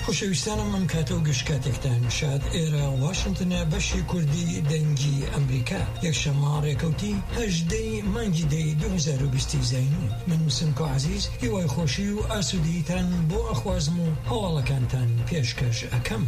خۆشەویستانم ئەم کاتە و گشتکاتێکتان شاد ئێرە واشنتنە بەشی کوردی دەنگی ئەمریکا یەکشەممە ڕێکەوتی 18 مانگی دەی 2020 زینوون. من مسنکۆ عەزیز هیوای خۆشی و ئاسوودیتان بۆ ئەخوازم و هەواڵەکانتان پێشکەش ئەکەم.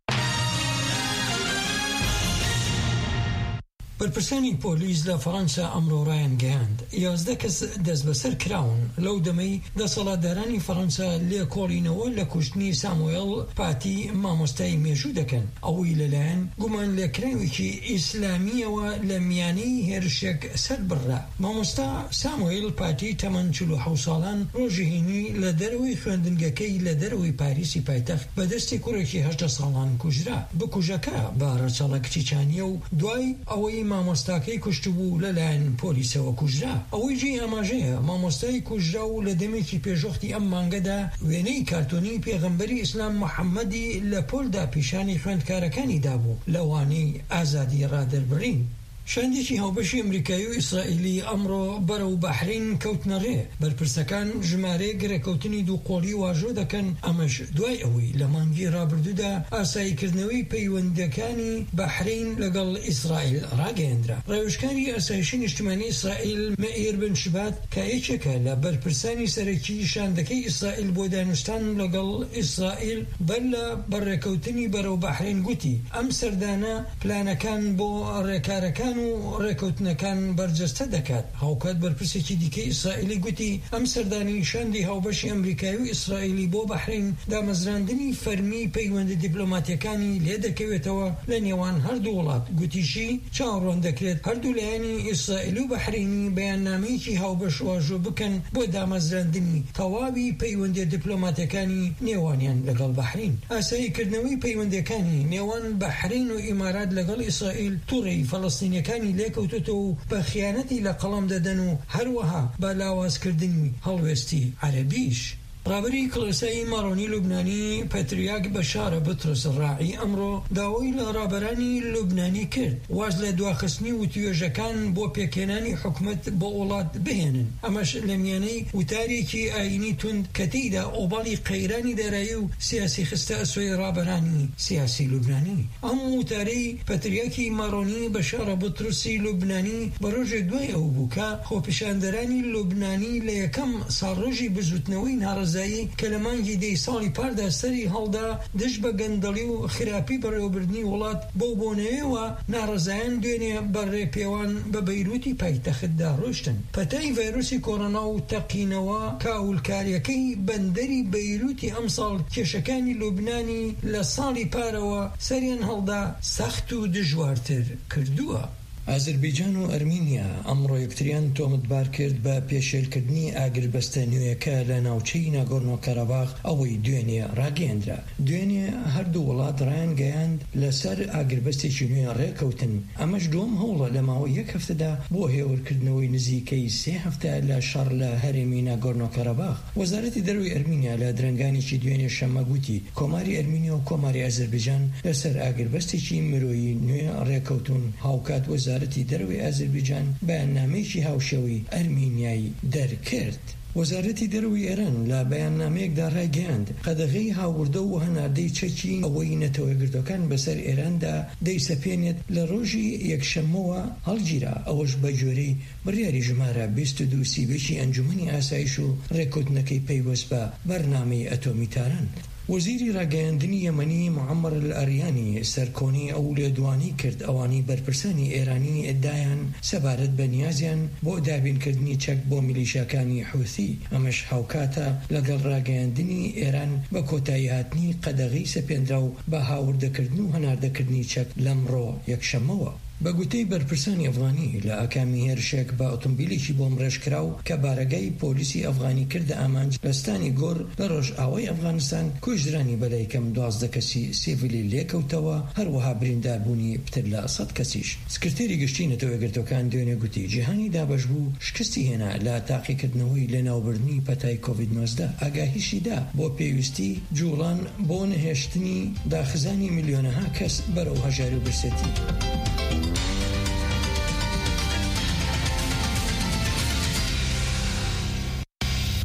بەرپرسانی پۆلیس لە فەڕەنسا ئەمڕۆ ڕایان گەیاند 11 کەس دەست بەسەر کراون لەو دەمەی دەسەڵاتدارانی فەڕەنسا لێکۆڵینەوە لە کوشتنی ساموئێل پاتی مامۆستای مێژوو دەکەن ئەوەی لەلایەن گومان لێکراوێکی ئیسلامیەوە لە میانەی هێرشێک سەربڕا. مامۆستا ساموئێل پاتی تەمەن 47 ساڵان ڕۆژی هینی لە دەرەوەی خوێندنگەکەی لە دەرەوەی پاریسی پایتەخت بەدەستی کوڕێکی 18 ساڵان کوژرا. بکوژەکە بە ڕەچەڵە کچیچانیە و دوای ئەوەی مامۆستاکەی کوشتبوو لەلایەن پۆلیسەوە کوژرا. ئەوەی جێی ئاماژەیە مامۆستای کوژرا و لە دەمێکی پێشوەختی ئەم مانگەدا وێنەی کارتۆنی پێغەمبەری ئیسلام محەممەدی لە پۆلدا پیشانی خوێندکارەکانی دابوو لەوانەی ئازادی ڕادەربڕین. شاندێکی هاوبەشی ئەمریکایی و ئیسرائیلی ئەمڕۆ بەرەو بەحرین کەوتنە ڕێ. بەرپرسەکان ژمارەیەک ڕێکەوتنی دووقۆڵی واژۆ دەکەن، ئەمەش دوای ئەوەی لە مانگی ڕابردوودا ئاساییکردنەوەی پەیوەندەکانی بەحرین لەگەڵ ئیسرائیل ڕاگەیەندرا. ڕێوشکاری ئاسایشی نیشتیمانی ئیسرائیل مەئیر بن شبات کە یەکێکە لە بەرپرسانی سەرەکی شاندەکەی ئیسرائیل بۆ دانوستان لەگەڵ ئیسرائیل بەر لە بەڕێکەوتنی بەرەو بەحرین گوتی ئەم سەردانە پلانەکان بۆ ڕێکارەکان و ڕێکەوتنەکان بەرجەستە دەکات. هاوکات بەرپرسێکی دیکەی ئیسرائیلی گوتی ئەم سەردانی شاندی هاوبەشی ئەمریکایی و ئیسرائیلی بۆ بەحرین دامەزراندنی فەرمی پەیوەندی دیپلۆماتیەکانی لێ دەکەوێتەوە لە نێوان هەردوو وڵات. گوتیشی چاوەڕوان دەکرێت هەردوو لایەنی ئیسرائیل و بەحرینی بەیاننامەیەکی هاوبەش واژۆ بکەن بۆ دامەزراندنی تەواوی پەیوەندی دیپلۆماتیەکانی نێوانیان لەگەڵ بەحرین. ئاساییکردنەوەی پەیوەندیەکانی نێوان بەحرین و ئیمارات لەگەڵ ئیسرائیل تووڕێی فەڵەستینیەکانی لێکەوتوتەوە و بە خیانەتی لە قەڵەم دەدەن و هەروەها بە لاوازکردنی هەڵوێستی عەرەبیش. ڕابری کڵێسایی ماڕۆنی لوبنانی پەتریاک بەشارە بترس ڕاعی ئەمڕۆ داوای لە ڕابەرانی لوبنانی کرد واز لە دواخستنی وتوێژەکان بۆ پێکێنانی حکومەت بۆ وڵات بهێنن. ئەمەش لە میانەی وتارێکی ئاینی توند کە تێیدا ئۆباڵی قەیرانی دارایی و سیاسی خستە ئەسوەی ڕابەرانی سیاسی لوبنانی. ئەم وتارەی پەتریاکی ماڕۆنی بەشارە بترسی لوبنانی بە ڕۆژێک دوای ئەو بوو کە خۆپیشاندەرانی لوبنانی لە یەکەم ساڵڕۆژی بزوتنەوەی ناڕزایی کە لە مانگی دەی ساڵی پاردا سەری هەڵدا دژ بە گەندەڵی و خراپی بەڕێوەبردننی وڵات بۆ بۆنەوەیەوە ناڕزایان دوێنێ بەڕێپێوان بە بەیروتی پایتەختدا ڕۆشتن. پەتای ڤایرۆسی کۆڕۆنا و تەقینەوە کاولکاریەکەی بەندەری بەیروتی ئەمساڵ کێشەکانی لوبنانی لە ساڵی پارەوە سەریان هەڵدا سەخت و دژوارتر کردووە. ئازەربایجان و ئەرمینیا ئەمڕۆ یەکتریان تۆمەتبار کرد بە پێشێلکردنی ئاگربەستە نوێیەکە لە ناوچەی ناگۆرنۆ کەرەباخ ئەوەی دوێنێ ڕاگەیەندرا. دوێنێ هەردوو وڵات ڕایان گەیاند لەسەر ئاگربەستێکی نوێ ڕێکەوتن. ئەمەش دووەم هەوڵە لە ماوەی یەک هەفتەدا بۆ هێورکردنەوەی نزیکەی 3 هەفتە لە شەڕ لە هەرێمی ناگۆرنۆ کەرەباخ. وەزارەتی دەروی ئەرمینیا لە درەنگانێکی دوێنێ شەمە گوتی کۆماری ئەرمینیا و کۆماری ئازەربایجان لەسەر ئاگربەستێکی مرۆیی نوێ ڕێکەوتون. هاوکات وەزارەتی دەروی ئازەربایجان بەیاننامەیەکی هاوشێوەی ئەرمینیایی دەرکرد. وەزارەتی دەروی ئێران لە بەیاننامەیەکدا ڕایگەیاند قەدەغەی هاوردە و هەناردەی چەکی ئەوەی نەتەوەیەگرتوەکان بەسەر ئێراندا دەیسەپێنێت لە ڕۆژی یەکشەممەوە هەڵگیرا. ئەوەش بە جۆرەی بڕیاری ژمارە 22 سیبەکی ئەنجومەنی ئاسایش و ڕێکوتنەکەی پەیوەست بە بەرنامەی ئەتۆمی تاران. وەزیری ڕاگەیاندنی یەمەنی معەمەر ئەریانی سەرکۆنی ئەو لێدوانی کرد ئەوانی بەرپرسانی ئێرانی ئەدایان سەبارەت بە نیازیان بۆ دابینکردنی چەک بۆ میلیشیاکانی حوثی. ئەمەش هاوکاتە لەگەڵ ڕاگەیاندنی ئێران بە کۆتایی هاتنی قەدەغەی سەپێنرا و بە هاوردەکردن و هەناردەکردنی چەک لەمڕۆ یەکشەممەوە. بە گوتەی بەرپرسانی ئەفغانی لە ئەکامی هێرشێک بە ئۆتۆمبیلێکی بۆم ڕێژکراو کە بارەگای پۆلیسی ئەفغانی کردە ئامانج لەستانی گۆر لە ڕۆژئاوای ئەفغانستان کوژرانی بەلایکەم 12 کەسی سیڤیلی لێکەوتەوە، هەروەها برینداربوونی پتر لە 100 کەسیش. سکرتێری گشتی نەتەوەیەگرتوەکان دوێنێ گوتی جیهانی دابەشبوو شکستی هێنا لە تاقیکردنەوەی لە ناوبردنی پەتای کۆڤید-19. ئاگاهیشیدا بۆ پێویستی جوڵان بۆ نەهێشتنی داخزانی میلیۆنەها کەس بەرەو هەژاری و برسێتی.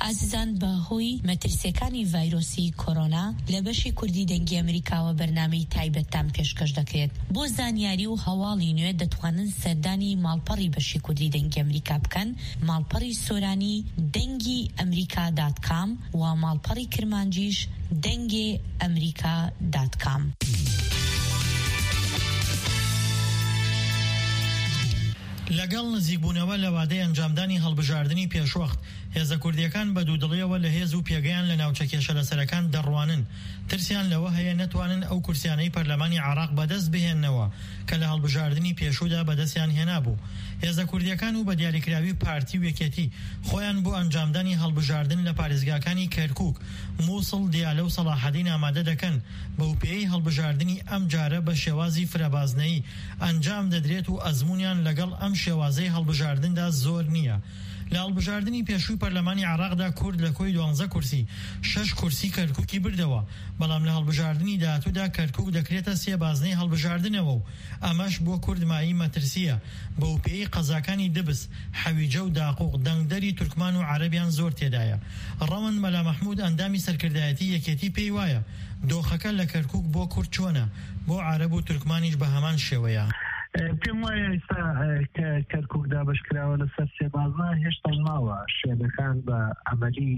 ئازیزان بەهۆی مەترسیەکانی ڤایرۆسی کۆرۆنا لە بەشی کوردی دەنگی ئەمریکاوە بەرنامەی تایبەتتان پێشکەش دەکرێت. بۆ زانیاری و هەواڵی نوێ دەتوانن سەردانی ماڵپەڕی بەشی کوردی دەنگی ئەمریکا بکەن، ماڵپەڕی سۆرانی دەنگی ئەمریکا.com و ماڵپەڕی کرمانجیش دەنگی ئەمریکا.com. لەگەڵ نزیکبوونەوە لە وادەی ئەنجامدانی هەڵبژاردننی پێشوەخت، هێزە کوردیەکان بە دوودڵیەوە لە هێز و پێگەیان لە ناوچە کێشە لەسەرەکان دەڕوانن. ترسیان لەوە هەیە نەتوانن ئەو کورسیانەی پەرلەمانی عێراق بەدەست بهێننەوە کە لە هەڵبژاردننی پێشوودا بەدەستیان هێنابوو. هێزە کوردیەکان و بە دیاریکراوی پارتی و یەکێتی خۆیان بۆ ئەنجامدانی هەڵبژاردن لە پارێزگاکانی کەرکووک، مووسڵ، دیالە و سەلاحەدین ئامادە دەکەن. بەوپێی هەڵبژاردننی ئەم جارە بە شێوازی فرەبازنەیی ئەنجام دەدرێت و ئەزموونیان لەگەڵ ئەم شێوازەی هەڵبژاردندا زۆر نییە. لە هەڵبژاردننی پێشووی پەرلەمانی عێراقدا کورد لە کۆی 12 کورسی 6 کورسی کەرکووکی بردەوە، بەڵام لە هەڵبژاردننی داهاتوودا کەرکووک دەکرێتە 3 بازنەی هەڵبژاردنەوە و ئەمەش بۆ کورد مایی مەترسیە. بەوپێی قەزاکانی دبس، حەویجە و داقوق، دەنگدەری تورکمان و عەرەبیان زۆر تێدایە. ڕەوەند مەلا مەحموود ئەندامی سەرکردایەتی یەکێتی پێی وایە دۆخەکە لە کەرکووک بۆ کورد چۆنە، بۆ عەرەب و تورکمانیش بە هەمان شێوەیە. پێم وایە ئێستا کەرکووکدا بەشکراوە لەسەر سێبازە هێشتا ماوە شوێنەکان بە عەمەلی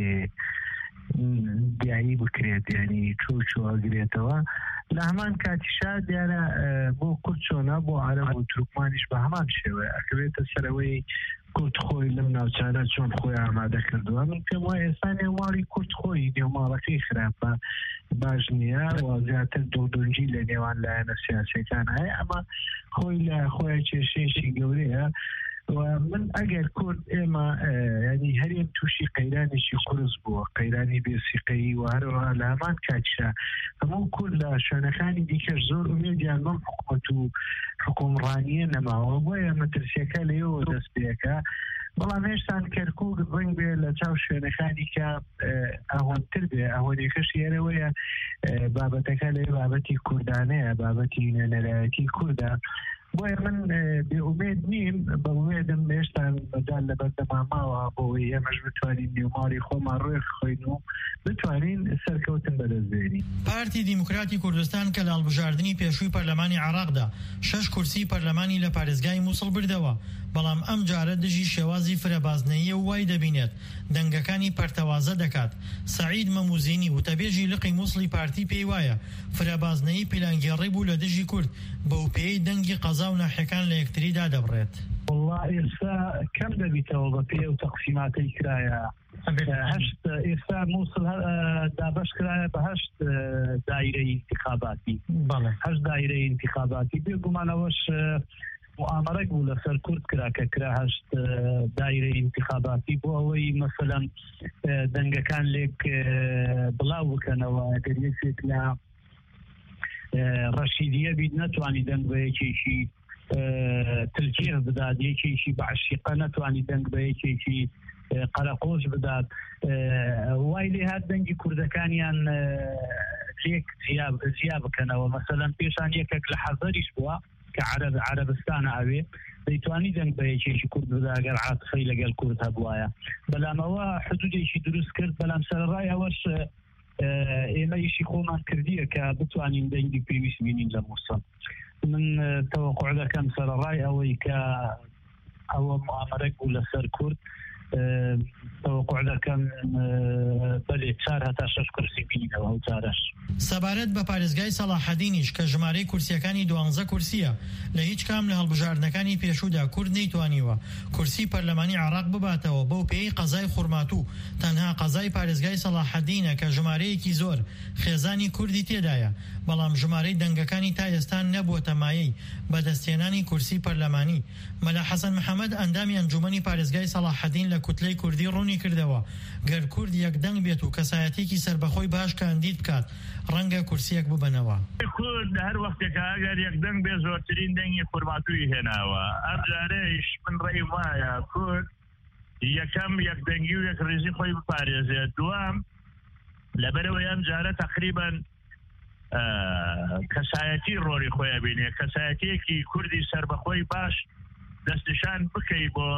دیایی بکرێت، یعنی چۆگرێتەوە. لە هەمان کاتیشا دیارە بۆ کورد چۆنە، بۆ عەرەب و تورکمانیش بە هەمان شێوە ئەکەوێتە سەرەوەی کورد خۆی لەم ناوچانە چۆن خۆی ئامادە کردووە. من پێم وایە ئێستا نێوماڵی کورد خۆی نێوماڵەکەی خراپە، باش نییە و زیاتر دۆدۆنجی لە نێوان لایەنە سیاسیەکان هەیە. ئەمە خۆی لە خۆی کێشەیەکی گەورەیە. من ئەگەر کورد ئێمە ینی هەرێم تووشی قەیرانێکی قورس بووە، قەیرانی بێسیقەیی و هەروەها لە هەمان کاتیشا هەموو کورد لە شوێنەکانی دیکەش زۆر ئومێدیان بەم حکومەت و حکومڕانیە نەماوە، بۆیە مەترسیەکە لەوێەوە دەست پێەکە. بەڵام هێشتان کەرکووک ڕنگ بێ لە چاو شوێنەکانی کە ئاهۆنتر بێ. ئاهۆنیەکەش ئێرەوەیە بابەتەکە لە بابەتی کوردانەیە، بابەتی نێنەرایەتی کووردە. بۆیە من بێئومێد نیم، بەوێدم هێشتان بەدان لە بەردەماماوە بۆی ئێمەش بتوانین نێوماڵی خۆمان ڕێک خۆین و بتوانین سەرکەوتن بەدەستبێنین. پارتی دیموکراتی کوردستان کە لە هەڵبژاردننی پێشووی پەرلەمانی عێراقدا 6 کورسی پەرلەمانی لە پارێزگای مووسڵ بردەوە، بەڵام ئەم جارە دژی شێوازی فرەبازنەیی و وای دەبینێت دەنگەکانی پەرتەوازە دەکات. سەعید مەموزینی وتەبێژی لقی مووسڵی پارتی پێی وایە فرەبازنەیی پلانگێڕی بوو لە دژی کورد، بەوپێی دەنگی قەزا و ناحیەکان لە یەکتریدا دەبڕێت. والله ئێستا کەم دەبیتەوە بە پێ و تەقسیماتەی کرایە. هەشت ئێستا مووسڵ دابەش کرایە بە 8 دایرەی انتخاباتی، 8 دایرەی انتخاباتی. بێگومانەوەش مؤامرەك بوو لەسەر کورد کرا کە کرا 8 دایرەی انتخاباتی بۆ ئەوەی مەسەلەن دەنگەکان لێک بڵاو بکەنەوە. ئەگەر یەکێک لە ڕەشیدیە بیت نەتوانی دەنگ بە یەکێکی تلجیح بدات، یەکێکی بەعشیقە نەتوانی دەنگ بە یەکێکی قەرەقۆش بدات. وای لێ هات دەنگی کوردەکانیان لێک زیا بکەنەوە. مەسەلەن پێشان یەکێک لە حەزەریش بووە کە عەرەبستانە ئەوێ دەیتوانی دەنگ بە یەکێکی کورد بدا ئەگەر عاتفەی لەگەڵ کورد هەبوایە. بەڵام ئەوە حدودێکی دروست کرد. بەڵام سەرڕای ئەوەش ئێمە ئیشی خۆمان کردیە کە بتوانین دەنگی پێویست بینین لە مووسڵ. من تەوەقع دەکەم سەرڕای ئەوەی کە ئەوە مؤامرەك بوو لەسەر کورد، تەوەقع دەکەم بەلێ 4 هەتا 6 کورسی بینینەوە ئەو جارەش. سەبارەت بە پارێزگای سەلاحەدینیش کە ژمارەی کورسیەکانی 12 کورسیە، لە هیچ کام لە هەڵبژاردنەکانی پێشوودا کورد نەیتوانیوە کورسی پەرلەمانی عێراق بباتەوە. بەو پێی قەزای خورماتوو تەنها قەزای پارێزگای سەلاحەدینە کە ژمارەیەکی زۆر خێزانی کوردی تێدایە، بەڵام ژمارەی دەنگەکانی تا ئێستا نەبووە مایەی بەدەستێنانی کورسی پەرلەمانی. مەلا حەسەن محەممەد ئەندامی ئەنجومەنی پارێزگای سەلاحەدین لە کوتلەی کوردی ڕوونی کردەوە گەر کورد یەکدەنگ بێت و کەسایەتێکی سربەخۆی باش کاندید بکات ڕەنگە کورسیەک ببنەوە. کورد هەر وەختێکە ئەگەر یەکدەنگ بێ زۆرترین دەنگی خورماتووی هێناوە. ئەم جارەیش من ڕێی وایە کورد یەکەم یەکدەنگی و یەک ڕێزی خۆی بپارێزێت. دوام لەبەرەوەی ئەم جارە تقریباً کەسایەتی ڕۆری خۆی بینێ، کەسایەتێکی کوردی سربەخۆی باش دەستنیشان بکەی بۆ